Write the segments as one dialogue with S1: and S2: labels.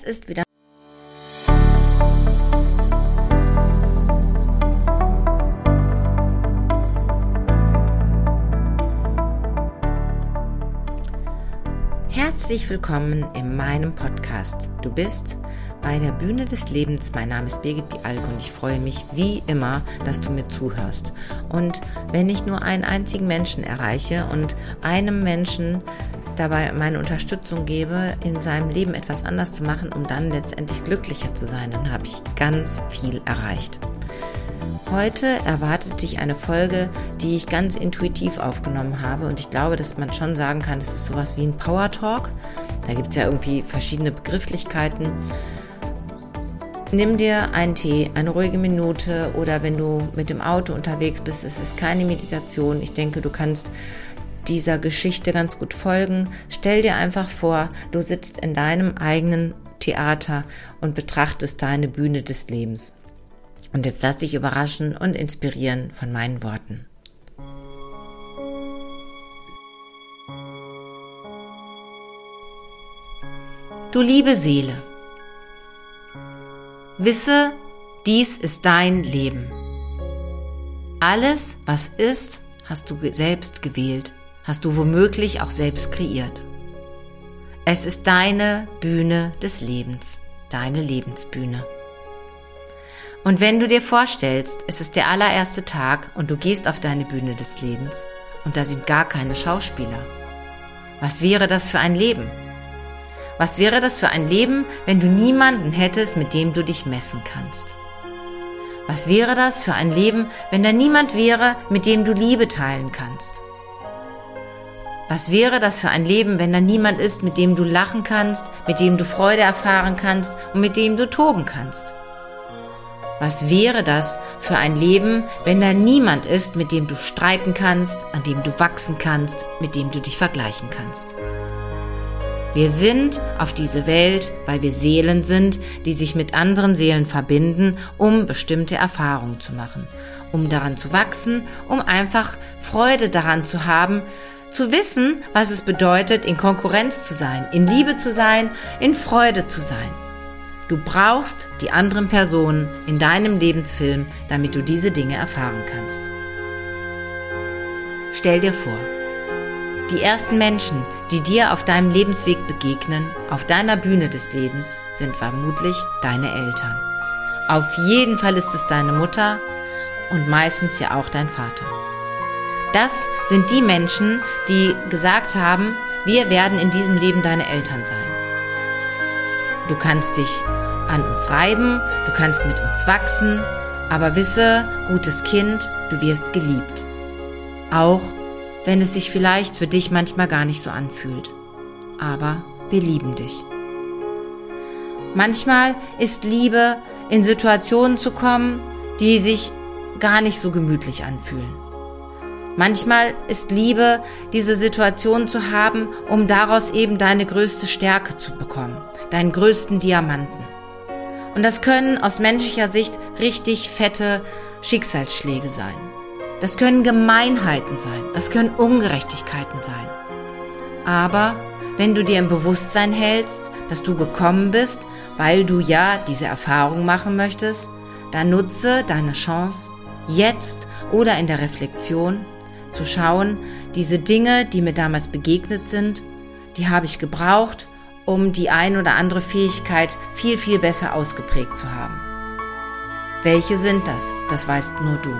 S1: Ist wieder herzlich willkommen in meinem Podcast. Du bist bei der Bühne des Lebens. Mein Name ist Birgit Bialk und ich freue mich wie immer, dass du mir zuhörst. Und wenn ich nur einen einzigen Menschen erreiche und einem Menschen dabei meine Unterstützung gebe, in seinem Leben etwas anders zu machen, um dann letztendlich glücklicher zu sein, dann habe ich ganz viel erreicht. Heute erwartet dich eine Folge, die ich ganz intuitiv aufgenommen habe und ich glaube, dass man schon sagen kann, das ist sowas wie ein Power Talk. Da gibt es ja irgendwie verschiedene Begrifflichkeiten. Nimm dir einen Tee, eine ruhige Minute oder wenn du mit dem Auto unterwegs bist, es ist keine Meditation. Ich denke, du kannst dieser Geschichte ganz gut folgen. Stell dir einfach vor, du sitzt in deinem eigenen Theater und betrachtest deine Bühne des Lebens. Und jetzt lass dich überraschen und inspirieren von meinen Worten. Du liebe Seele, wisse, dies ist dein Leben. Alles, was ist, hast du selbst gewählt, hast du womöglich auch selbst kreiert. Es ist deine Bühne des Lebens, deine Lebensbühne. Und wenn du dir vorstellst, es ist der allererste Tag und du gehst auf deine Bühne des Lebens und da sind gar keine Schauspieler. Was wäre das für ein Leben? Was wäre das für ein Leben, wenn du niemanden hättest, mit dem du dich messen kannst? Was wäre das für ein Leben, wenn da niemand wäre, mit dem du Liebe teilen kannst? Was wäre das für ein Leben, wenn da niemand ist, mit dem du lachen kannst, mit dem du Freude erfahren kannst und mit dem du toben kannst? Was wäre das für ein Leben, wenn da niemand ist, mit dem du streiten kannst, an dem du wachsen kannst, mit dem du dich vergleichen kannst? Wir sind auf diese Welt, weil wir Seelen sind, die sich mit anderen Seelen verbinden, um bestimmte Erfahrungen zu machen, um daran zu wachsen, um einfach Freude daran zu haben, zu wissen, was es bedeutet, in Konkurrenz zu sein, in Liebe zu sein, in Freude zu sein. Du brauchst die anderen Personen in deinem Lebensfilm, damit du diese Dinge erfahren kannst. Stell dir vor, die ersten Menschen, die dir auf deinem Lebensweg begegnen, auf deiner Bühne des Lebens, sind vermutlich deine Eltern. Auf jeden Fall ist es deine Mutter und meistens ja auch dein Vater. Das sind die Menschen, die gesagt haben, wir werden in diesem Leben deine Eltern sein. Du kannst dich an uns reiben, du kannst mit uns wachsen, aber wisse, gutes Kind, du wirst geliebt. Auch wenn es sich vielleicht für dich manchmal gar nicht so anfühlt. Aber wir lieben dich. Manchmal ist Liebe, in Situationen zu kommen, die sich gar nicht so gemütlich anfühlen. Manchmal ist Liebe, diese Situation zu haben, um daraus eben deine größte Stärke zu bekommen, deinen größten Diamanten. Und das können aus menschlicher Sicht richtig fette Schicksalsschläge sein. Das können Gemeinheiten sein, das können Ungerechtigkeiten sein. Aber wenn du dir im Bewusstsein hältst, dass du gekommen bist, weil du ja diese Erfahrung machen möchtest, dann nutze deine Chance, jetzt oder in der Reflexion zu schauen, diese Dinge, die mir damals begegnet sind, die habe ich gebraucht, um die ein oder andere Fähigkeit viel, viel besser ausgeprägt zu haben. Welche sind das? Das weißt nur du.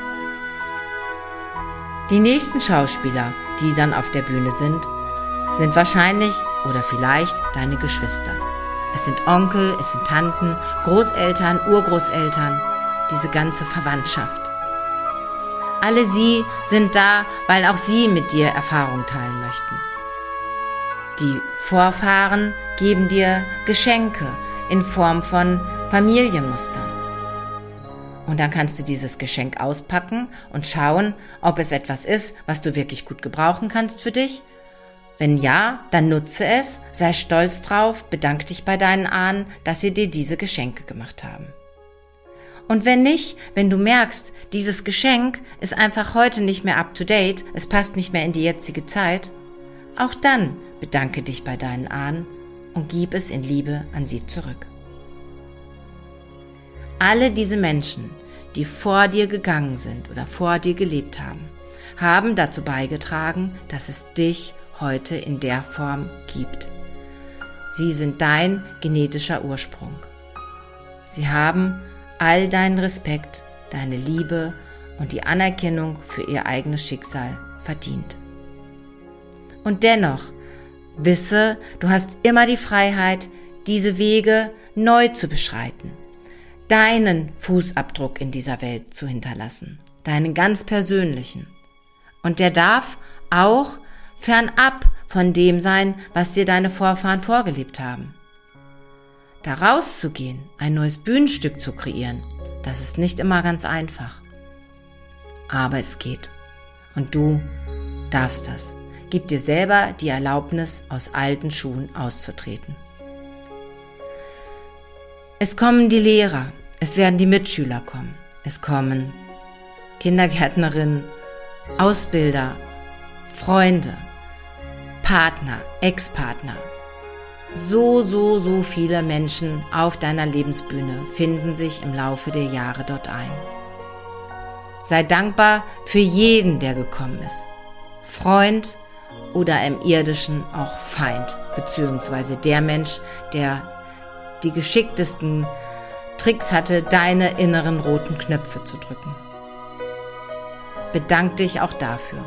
S1: Die nächsten Schauspieler, die dann auf der Bühne sind wahrscheinlich oder vielleicht deine Geschwister. Es sind Onkel, es sind Tanten, Großeltern, Urgroßeltern, diese ganze Verwandtschaft. Alle sie sind da, weil auch sie mit dir Erfahrung teilen möchten. Die Vorfahren geben dir Geschenke in Form von Familienmustern. Und dann kannst du dieses Geschenk auspacken und schauen, ob es etwas ist, was du wirklich gut gebrauchen kannst für dich. Wenn ja, dann nutze es, sei stolz drauf, bedanke dich bei deinen Ahnen, dass sie dir diese Geschenke gemacht haben. Und wenn nicht, wenn du merkst, dieses Geschenk ist einfach heute nicht mehr up to date, es passt nicht mehr in die jetzige Zeit, auch dann bedanke dich bei deinen Ahnen und gib es in Liebe an sie zurück. Alle diese Menschen, die vor dir gegangen sind oder vor dir gelebt haben, haben dazu beigetragen, dass es dich heute in der Form gibt. Sie sind dein genetischer Ursprung. Sie haben all deinen Respekt, deine Liebe und die Anerkennung für ihr eigenes Schicksal verdient. Und dennoch, wisse, du hast immer die Freiheit, diese Wege neu zu beschreiten, deinen Fußabdruck in dieser Welt zu hinterlassen, deinen ganz persönlichen. Und der darf auch fernab von dem sein, was dir deine Vorfahren vorgelebt haben. Da rauszugehen, ein neues Bühnenstück zu kreieren, das ist nicht immer ganz einfach. Aber es geht. Und du darfst das. Gib dir selber die Erlaubnis, aus alten Schuhen auszutreten. Es kommen die Lehrer, es werden die Mitschüler kommen, es kommen Kindergärtnerinnen, Ausbilder, Freunde, Partner, Ex-Partner. So viele Menschen auf deiner Lebensbühne finden sich im Laufe der Jahre dort ein. Sei dankbar für jeden, der gekommen ist. Freund oder im Irdischen auch Feind, beziehungsweise der Mensch, der die geschicktesten Tricks hatte, deine inneren roten Knöpfe zu drücken. Bedank dich auch dafür.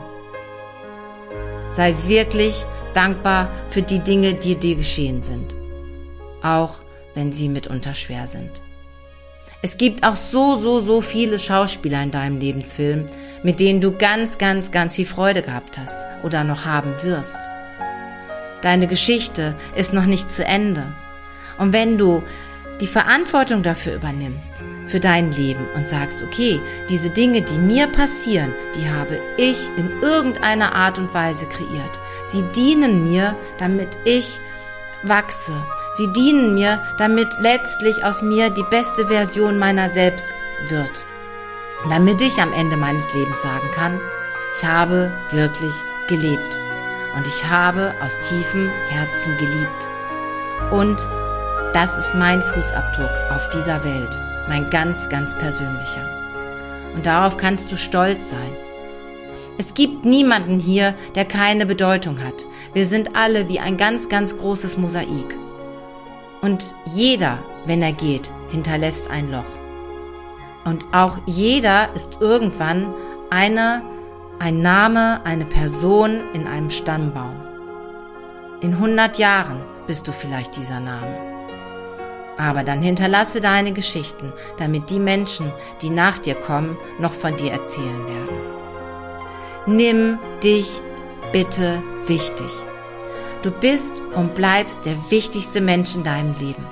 S1: Sei wirklich dankbar für die Dinge, die dir geschehen sind, auch wenn sie mitunter schwer sind. Es gibt auch so viele Schauspieler in deinem Lebensfilm, mit denen du ganz viel Freude gehabt hast oder noch haben wirst. Deine Geschichte ist noch nicht zu Ende. Und wenn du die Verantwortung dafür übernimmst, für dein Leben und sagst, okay, diese Dinge, die mir passieren, die habe ich in irgendeiner Art und Weise kreiert. Sie dienen mir, damit ich wachse. Sie dienen mir, damit letztlich aus mir die beste Version meiner selbst wird. Damit ich am Ende meines Lebens sagen kann, ich habe wirklich gelebt und ich habe aus tiefem Herzen geliebt. Und das ist mein Fußabdruck auf dieser Welt, mein ganz persönlicher. Und darauf kannst du stolz sein. Es gibt niemanden hier, der keine Bedeutung hat. Wir sind alle wie ein ganz großes Mosaik. Und jeder, wenn er geht, hinterlässt ein Loch. Und auch jeder ist irgendwann ein Name, eine Person in einem Stammbaum. In 100 Jahren bist du vielleicht dieser Name. Aber dann hinterlasse deine Geschichten, damit die Menschen, die nach dir kommen, noch von dir erzählen werden. Nimm dich bitte wichtig. Du bist und bleibst der wichtigste Mensch in deinem Leben.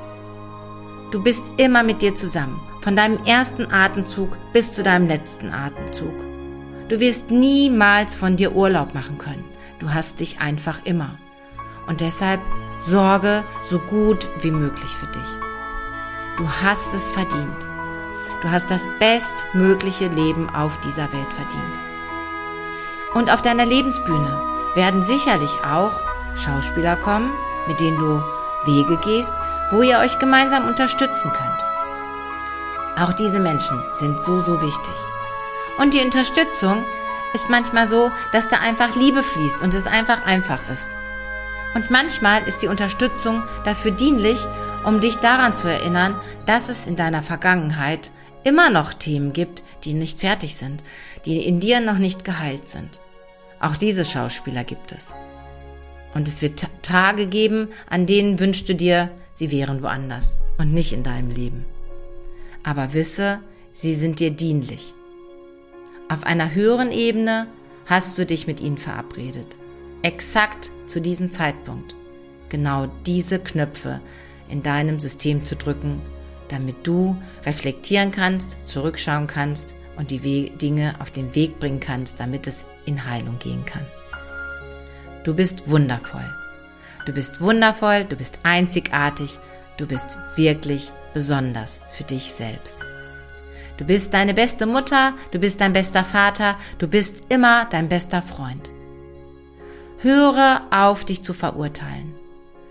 S1: Du bist immer mit dir zusammen, von deinem ersten Atemzug bis zu deinem letzten Atemzug. Du wirst niemals von dir Urlaub machen können. Du hast dich einfach immer. Und deshalb sorge so gut wie möglich für dich. Du hast es verdient. Du hast das bestmögliche Leben auf dieser Welt verdient. Und auf deiner Lebensbühne werden sicherlich auch Schauspieler kommen, mit denen du Wege gehst, wo ihr euch gemeinsam unterstützen könnt. Auch diese Menschen sind so wichtig. Und die Unterstützung ist manchmal so, dass da einfach Liebe fließt und es einfach ist. Und manchmal ist die Unterstützung dafür dienlich, um dich daran zu erinnern, dass es in deiner Vergangenheit immer noch Themen gibt, die nicht fertig sind, die in dir noch nicht geheilt sind. Auch diese Schauspieler gibt es. Und es wird Tage geben, an denen wünschst du dir, sie wären woanders und nicht in deinem Leben. Aber wisse, sie sind dir dienlich. Auf einer höheren Ebene hast du dich mit ihnen verabredet. Exakt zu diesem Zeitpunkt genau diese Knöpfe in deinem System zu drücken, damit du reflektieren kannst, zurückschauen kannst und die Dinge auf den Weg bringen kannst, damit es in Heilung gehen kann. Du bist wundervoll. Du bist wundervoll, du bist einzigartig, du bist wirklich besonders für dich selbst. Du bist deine beste Mutter, du bist dein bester Vater, du bist immer dein bester Freund. Höre auf, dich zu verurteilen.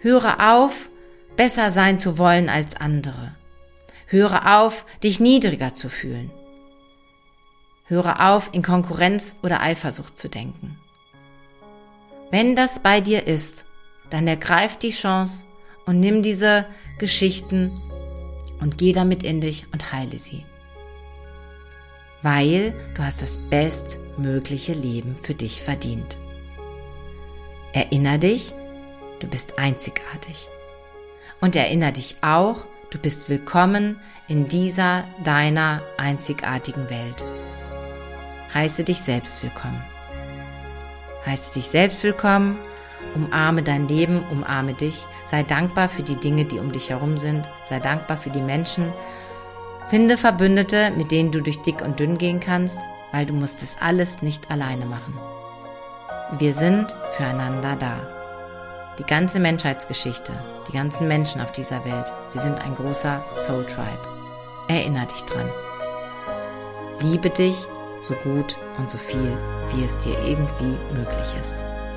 S1: Höre auf, besser sein zu wollen als andere. Höre auf, dich niedriger zu fühlen. Höre auf, in Konkurrenz oder Eifersucht zu denken. Wenn das bei dir ist, dann ergreif die Chance und nimm diese Geschichten und geh damit in dich und heile sie. Weil du hast das bestmögliche Leben für dich verdient. Erinner dich, du bist einzigartig. Und erinnere dich auch, du bist willkommen in dieser deiner einzigartigen Welt. Heiße dich selbst willkommen. Heiße dich selbst willkommen, umarme dein Leben, umarme dich, sei dankbar für die Dinge, die um dich herum sind, sei dankbar für die Menschen, finde Verbündete, mit denen du durch dick und dünn gehen kannst, weil du musst es alles nicht alleine machen. Wir sind füreinander da. Die ganze Menschheitsgeschichte, die ganzen Menschen auf dieser Welt, wir sind ein großer Soul Tribe. Erinnere dich dran. Liebe dich so gut und so viel, wie es dir irgendwie möglich ist.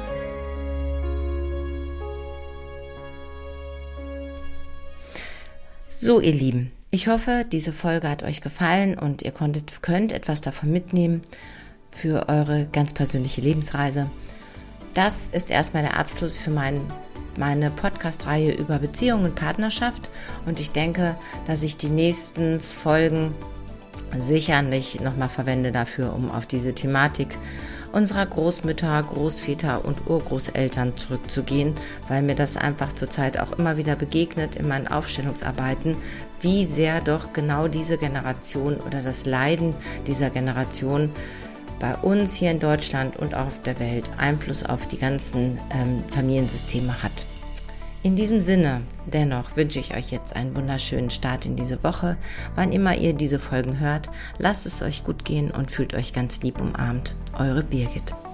S1: So, ihr Lieben, ich hoffe, diese Folge hat euch gefallen und ihr könnt etwas davon mitnehmen für eure ganz persönliche Lebensreise. Das ist erstmal der Abschluss für meine Podcast-Reihe über Beziehung und Partnerschaft und ich denke, dass ich die nächsten Folgen sicherlich nochmal verwende dafür, um auf diese Thematik unserer Großmütter, Großväter und Urgroßeltern zurückzugehen, weil mir das einfach zurzeit auch immer wieder begegnet in meinen Aufstellungsarbeiten, wie sehr doch genau diese Generation oder das Leiden dieser Generation bei uns hier in Deutschland und auch auf der Welt Einfluss auf die ganzen Familiensysteme hat. In diesem Sinne, dennoch wünsche ich euch jetzt einen wunderschönen Start in diese Woche. Wann immer ihr diese Folgen hört, lasst es euch gut gehen und fühlt euch ganz lieb umarmt. Eure Birgit.